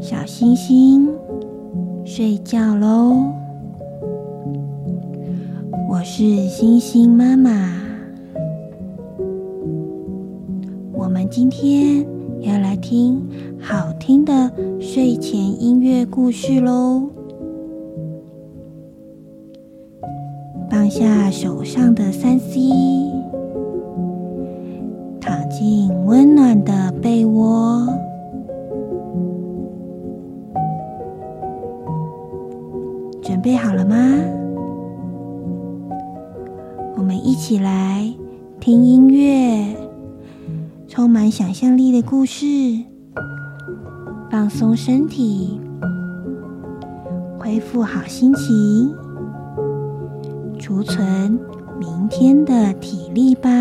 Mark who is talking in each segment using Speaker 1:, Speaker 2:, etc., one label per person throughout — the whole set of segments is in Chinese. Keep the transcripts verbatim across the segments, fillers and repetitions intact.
Speaker 1: 小星星睡觉喽。我是星星妈妈。我们今天要来听好听的睡前音乐故事喽。放下手上的 三 C， 躺进温暖的被窝，准备好了吗？我们一起来听音乐，充满想象力的故事，放松身体，恢复好心情，储存明天的体力吧。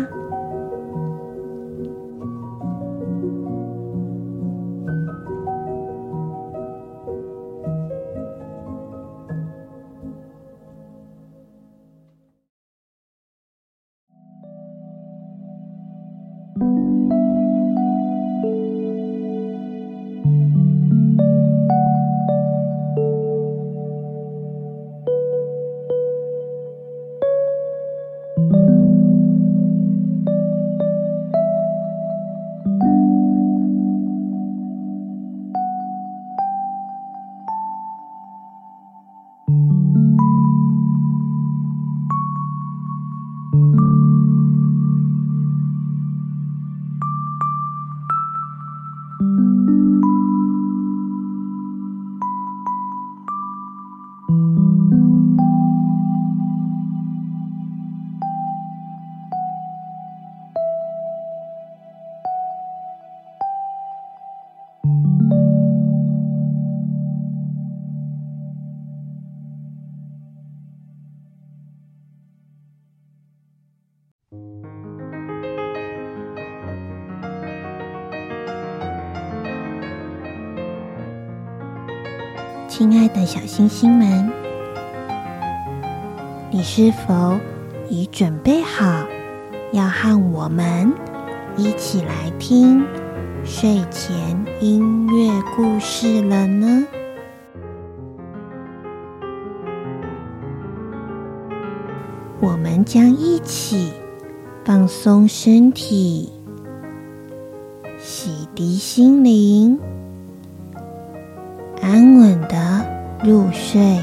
Speaker 1: 亲爱的小星星们，你是否已准备好要和我们一起来听睡前音乐故事了呢？我们将一起放松身体，洗涤心灵，安稳的入睡。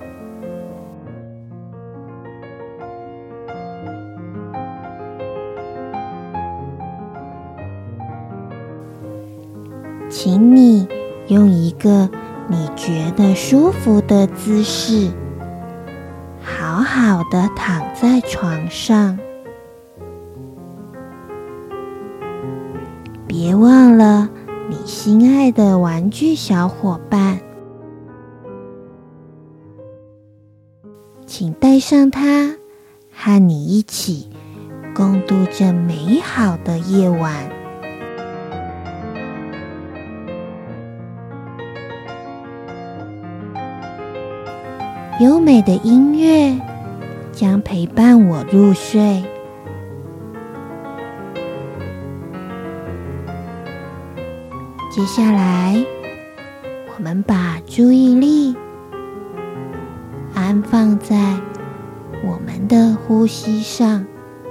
Speaker 1: 请你用一个你觉得舒服的姿势，好好的躺在床上。别忘了你心爱的玩具小伙伴，请带上它，和你一起共度这美好的夜晚。优美的音乐将陪伴我入睡。接下来，我们把注意力安放在我们的呼吸上。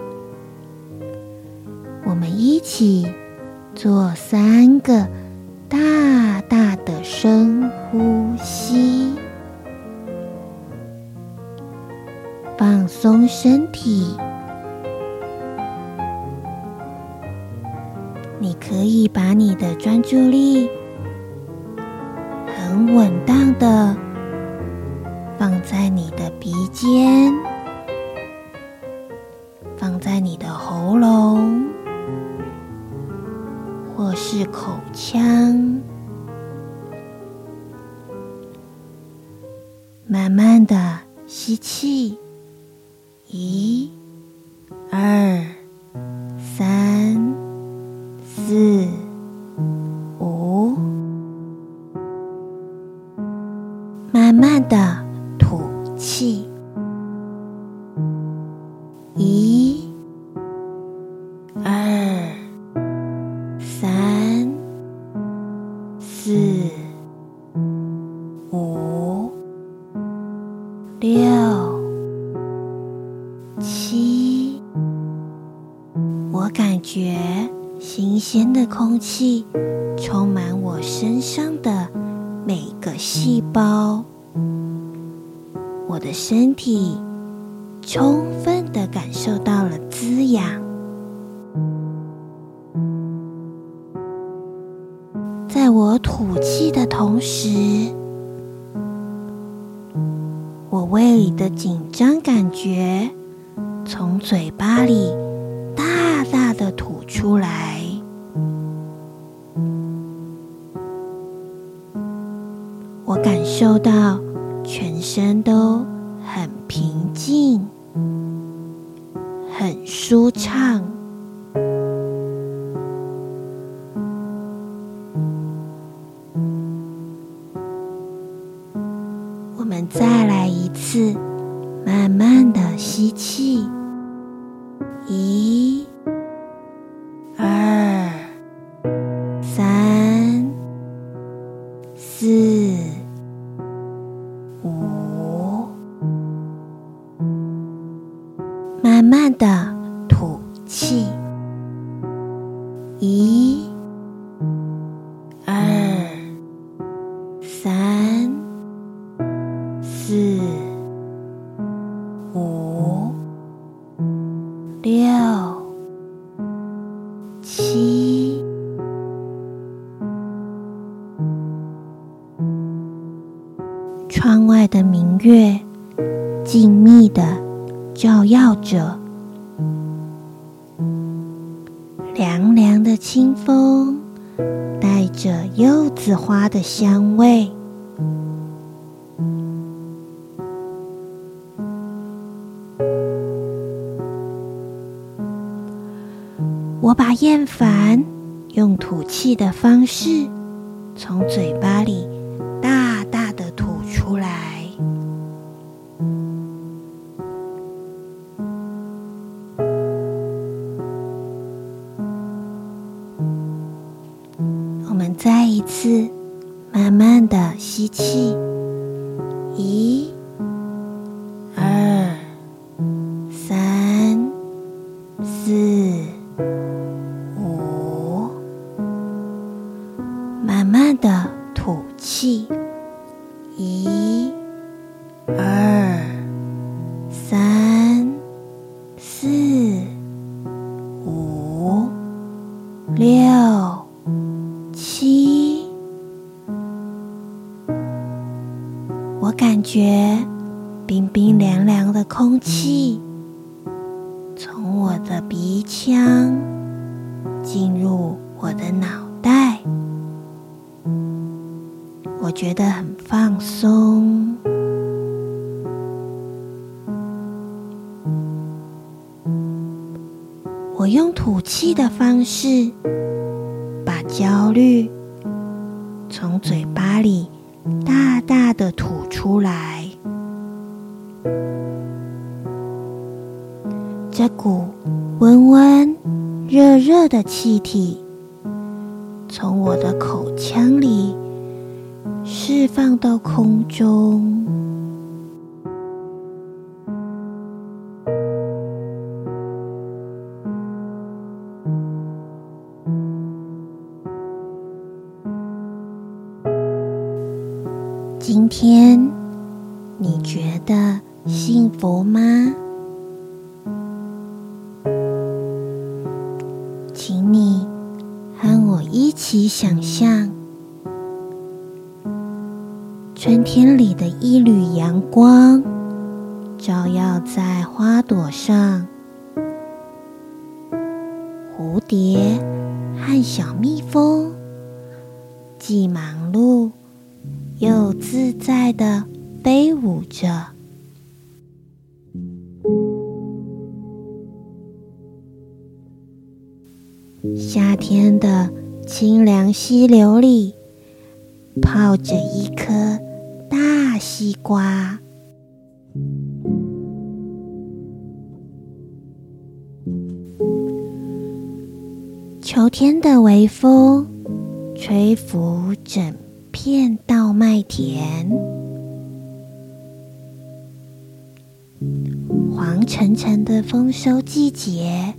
Speaker 1: 我们一起做三个大大的深呼吸，放松身体。你可以把你的专注力很稳当的放在你的鼻尖，放在你的喉咙，或是口腔，慢慢的吸气，一、二、三、四、五，慢慢的吐气，一、二、三、四、 七，我感觉新鲜的空气充满我身上的每个细胞，我的身体充分地感受到了滋养。在我吐气的同时，我胃里的紧张感觉从嘴巴里大大的吐出来。我感受到全身都很平静，很舒畅。我们再来一次，慢慢的吸气，一、二、三、四、五，慢慢的吐气，一、二、三、四、五、六、七。窗外的明月静谧地照耀着，凉凉的清风带着柚子花的香味。我把厌烦用吐气的方式从嘴巴里大大的吐出来。我们再一次慢慢的吸气，一、二、三、四、五，慢慢的吐气，一、二、三、四、五、六、七。我感觉冰冰凉凉的空气从我的鼻腔进入我的脑袋，我觉得很放松。我用吐气的方式把焦虑从嘴巴里大大的吐出来。这股温温热热的气体从我的口腔里释放到空中。今天你觉得幸福吗？请你和我一起想象，春天里的一缕阳光照耀在花朵上，蝴蝶和小蜜蜂既忙碌又自在地飞舞着。夏天的清凉溪流里泡着一颗大西瓜，秋天的微风吹拂整片稻麦田， 黄澄澄的丰收季节。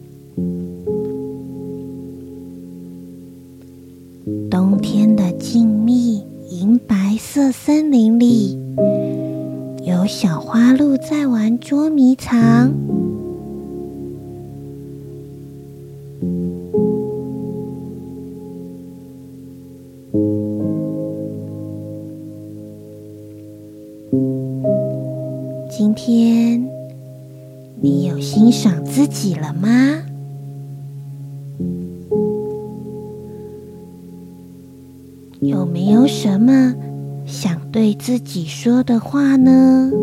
Speaker 1: 冬天的静谧银白色森林里，有小花鹿在玩捉迷藏。今天你有欣赏自己了吗？有没有什么想对自己说的话呢？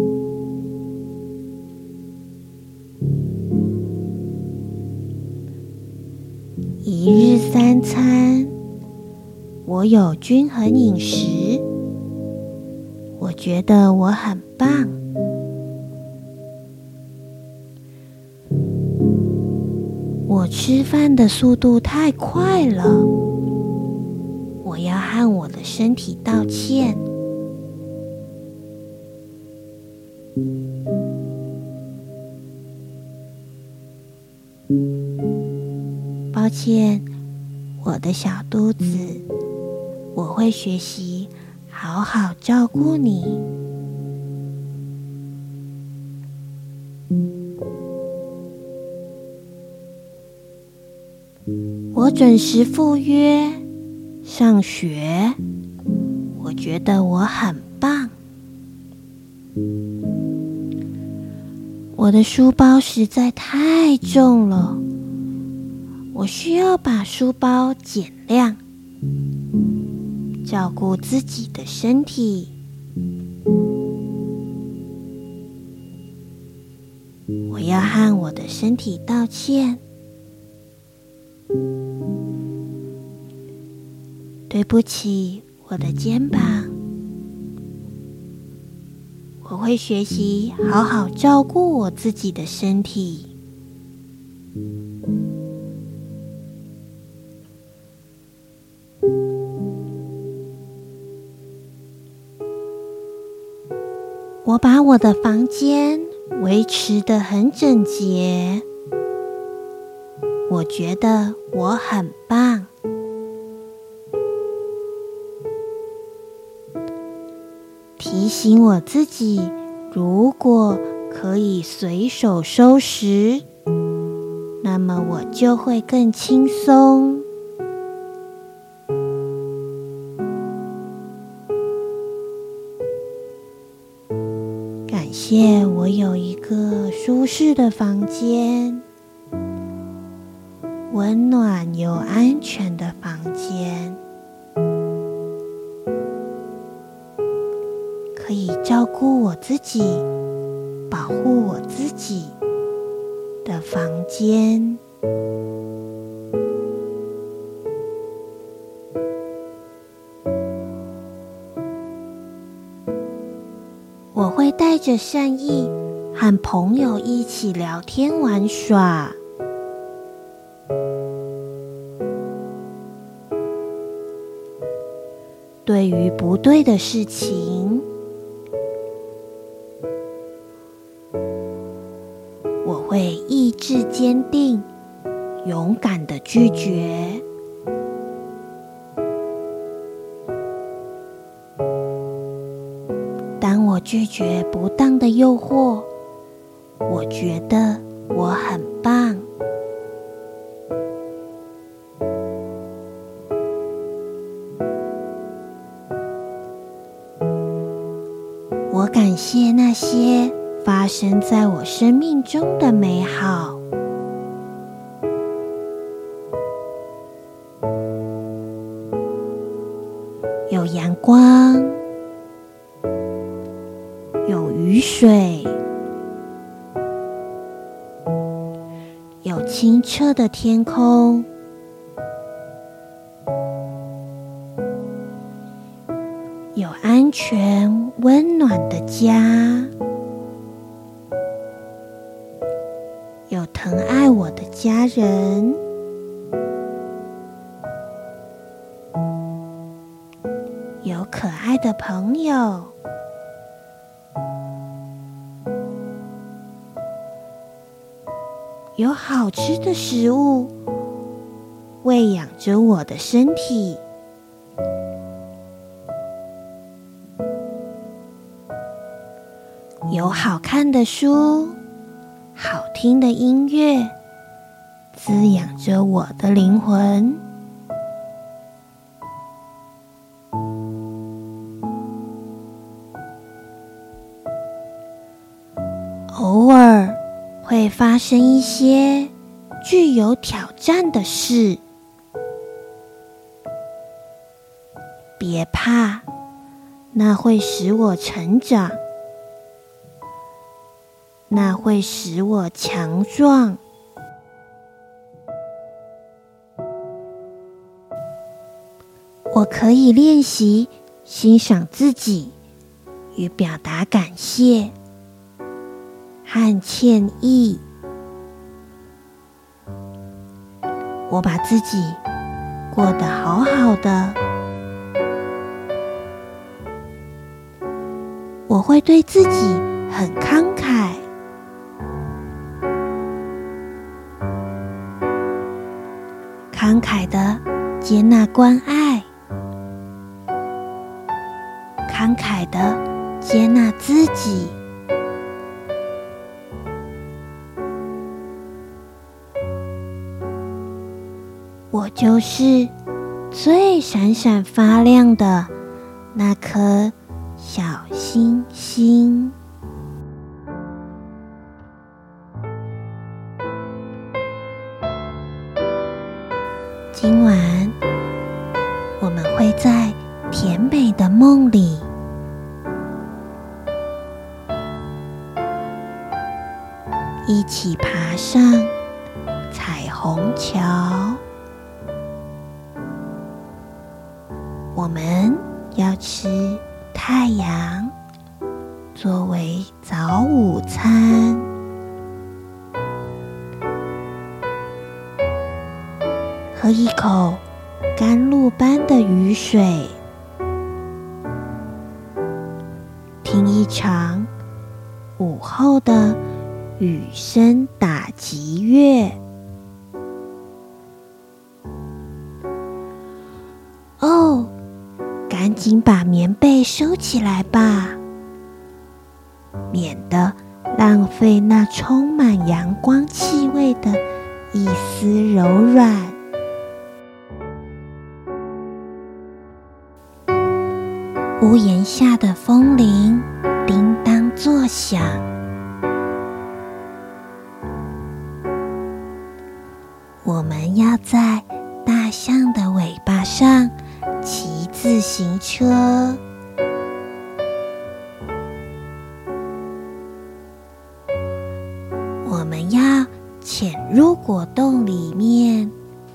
Speaker 1: 一日三餐，我有均衡饮食，我觉得我很棒。我吃饭的速度太快了，我要和我的身体道歉。抱歉，我的小肚子，我会学习好好照顾你。我准时赴约上学，我觉得我很棒。我的书包实在太重了，我需要把书包减量，照顾自己的身体。我要和我的身体道歉。对不起，我的肩膀，我会学习好好照顾我自己的身体。我把我的房间维持得很整洁，我觉得我很棒。提醒我自己，如果可以随手收拾，那么我就会更轻松。感谢我有一个舒适的房间，温暖又安全的房间，可以照顾我自己，保护我自己的房间。我会带着善意和朋友一起聊天玩耍。对于不对的事情，我会意志坚定，勇敢地拒绝。当我拒绝不当的诱惑，我觉得我很棒。我感谢那些发生在我生命中的美好。有阳光，有雨水，有清澈的天空，有安全温暖的家，有疼爱我的家人，有可爱的朋友， 有好吃的食物喂养着我的身体。有好看的书，好听的音乐，滋养着我的灵魂。偶尔会发生一些具有挑战的事，别怕，那会使我成长，那会使我强壮。我可以练习欣赏自己与表达感谢和歉意。我把自己过得好好的，我会对自己很慷慨，慷慨地接纳关爱，慷慨地接纳自己。我就是最闪闪发亮的那颗小星星。今晚我们会在甜美的梦里，一起爬上彩虹桥。我们要吃太阳作为早午餐，喝一口甘露般的雨水，听一场午后的雨声打击乐。哦，赶紧把棉被收起来吧，免得浪费那充满阳光气味的一丝柔软。屋檐下的风铃叮当作响，我们要在大象的尾巴上骑自行车。我们要潜入果冻里面，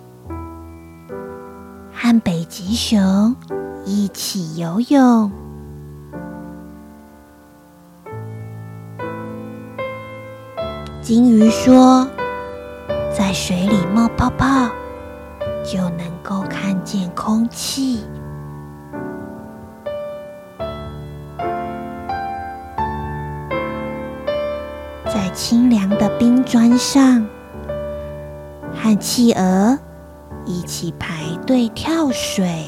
Speaker 1: 和北极熊一起游泳。金鱼说，在水里冒泡泡就能够看见空气。在清凉的冰砖上，和企鹅一起排队跳水。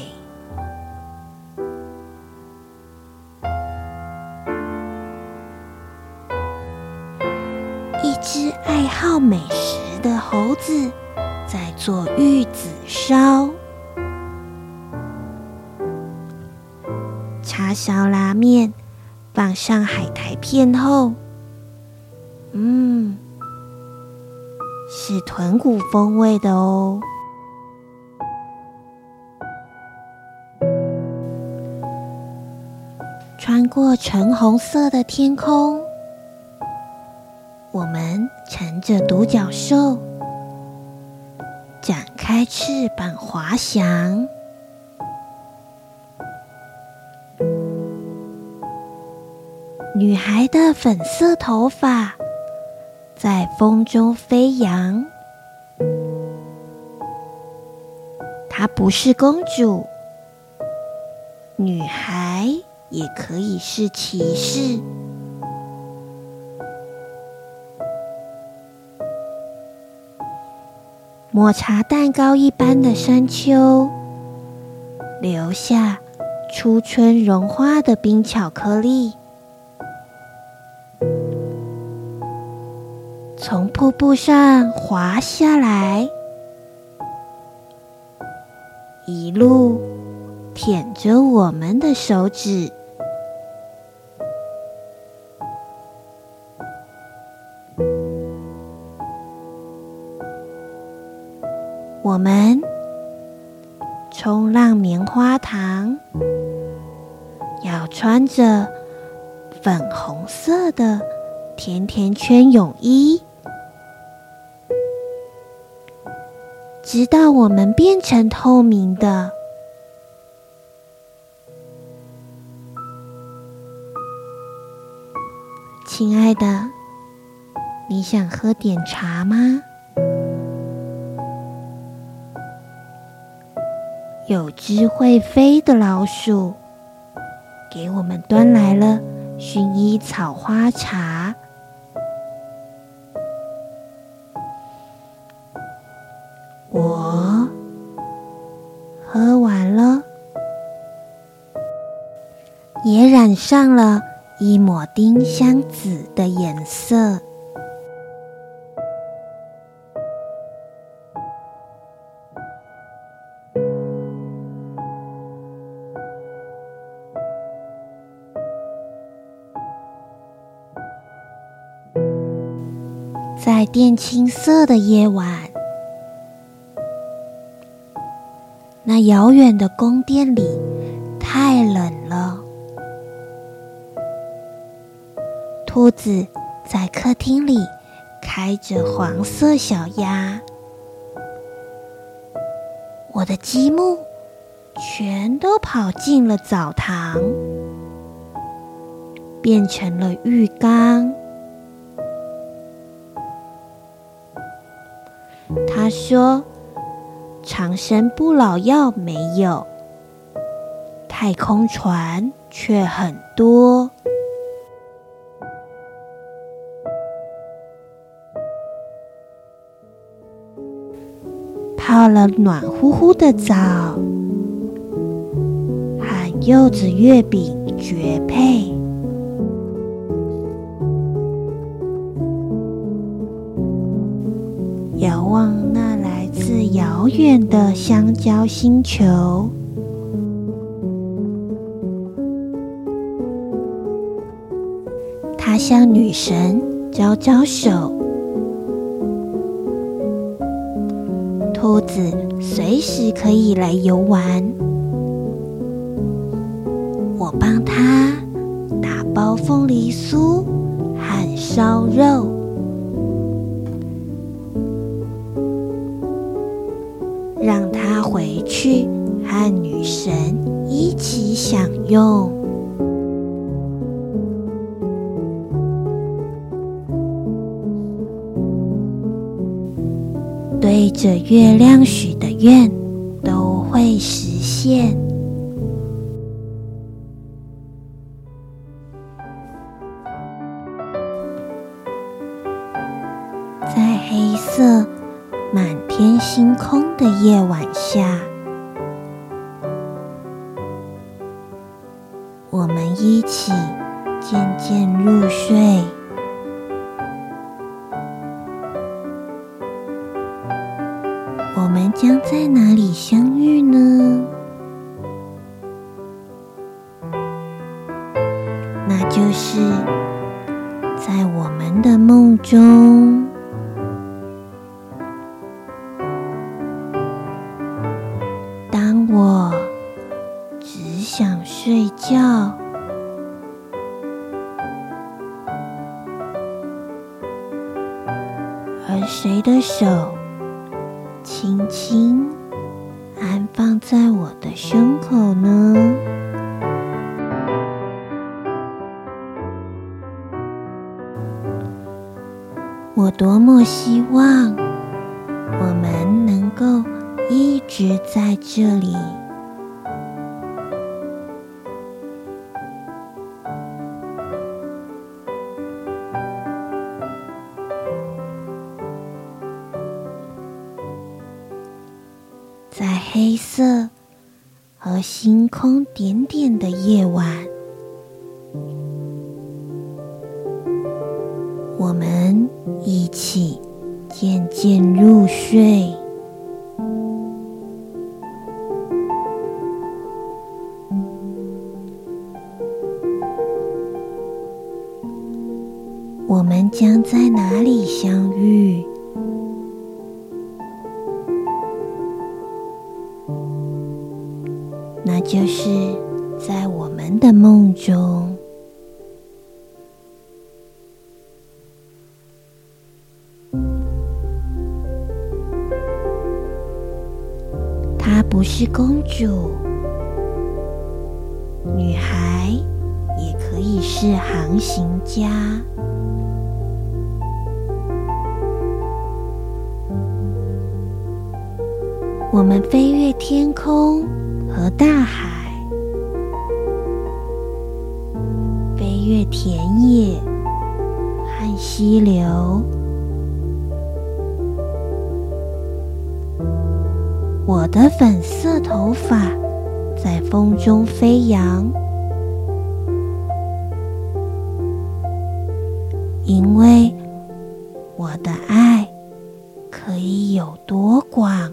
Speaker 1: 一只爱好美食的猴子在做玉子烧。叉烧拉面放上海苔片后，嗯，是豚骨风味的哦。穿过橙红色的天空，我们乘着独角兽，展开翅膀滑翔。女孩的粉色头发在风中飞扬，她不是公主，女孩也可以是骑士。 抹茶蛋糕一般的山丘，留下初春融化的冰巧克力。从瀑布上滑下来，一路舔着我们的手指。我们冲浪棉花糖，要穿着粉红色的甜甜圈泳衣，直到我们变成透明的。亲爱的，你想喝点茶吗？有只会飞的老鼠给我们端来了薰衣草花茶。我喝完了，也染上了一抹丁香紫的颜色。在靛青色的夜晚，那遥远的宫殿里太冷了。兔子在客厅里开着黄色小鸭，我的积木全都跑进了澡堂，变成了浴缸。他说，长生不老药没有，太空船却很多。泡了暖乎乎的澡，和柚子月饼绝配。遥望那来自遥远的香蕉星球，他向女神招招手。兔子随时可以来游玩，我帮他打包凤梨酥和烧肉。让他回去和女神一起享用。对着月亮许的愿都会实现。在黑色满天星空的夜晚下，我们一起渐渐入睡。我们将在哪里相遇呢？那就是在我们的梦中。当我只想睡觉，而谁的手轻轻安放在我的胸口呢？我多么希望我们能够一直在这里。 在黑色和星空点点的夜晚，我们一起渐渐入睡。我们将在哪里相遇？那就是在我们的梦中。她不是公主，女孩也可以是航行家。我们飞越天空和大海，飞越田野和溪流。我的粉色头发在风中飞扬，因为我的爱可以有多广。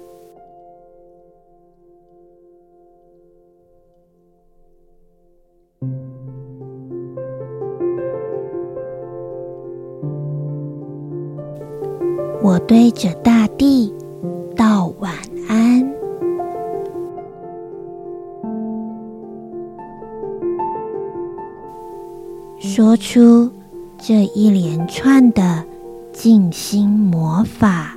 Speaker 1: 我对着大地道晚安，说出这一连串的静心魔法。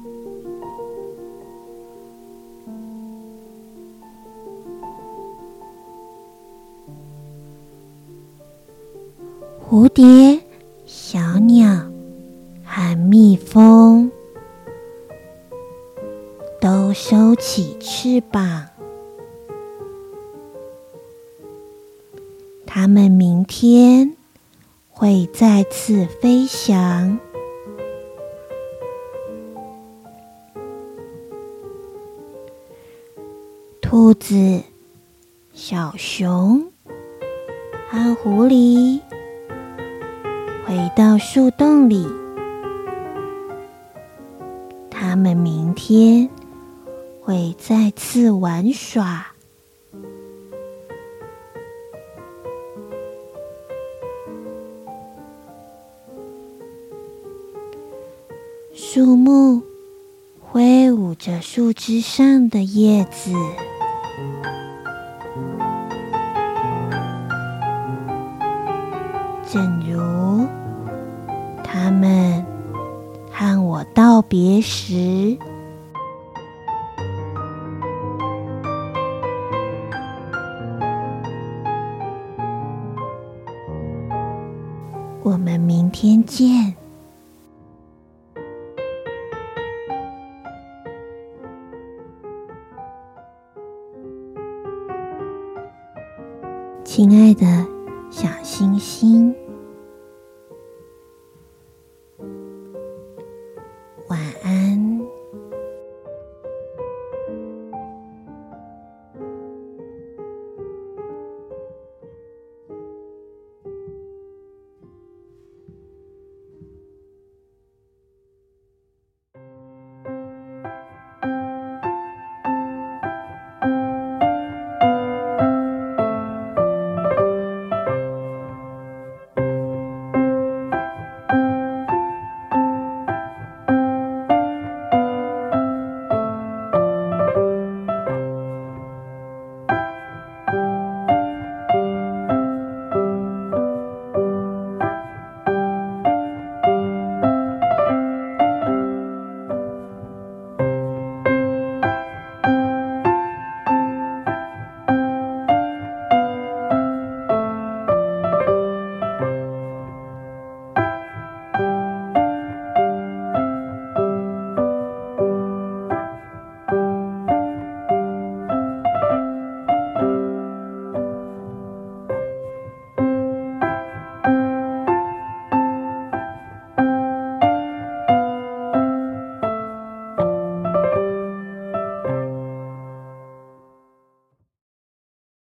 Speaker 1: 蝴蝶、小鸟和蜜蜂都收起翅膀，它们明天会再次飞翔。兔子、小熊和狐狸回到树洞里，它们明天会再次玩耍。树木挥舞着树枝上的叶子，正如它们和我道别时，我们明天见。亲爱的小星星。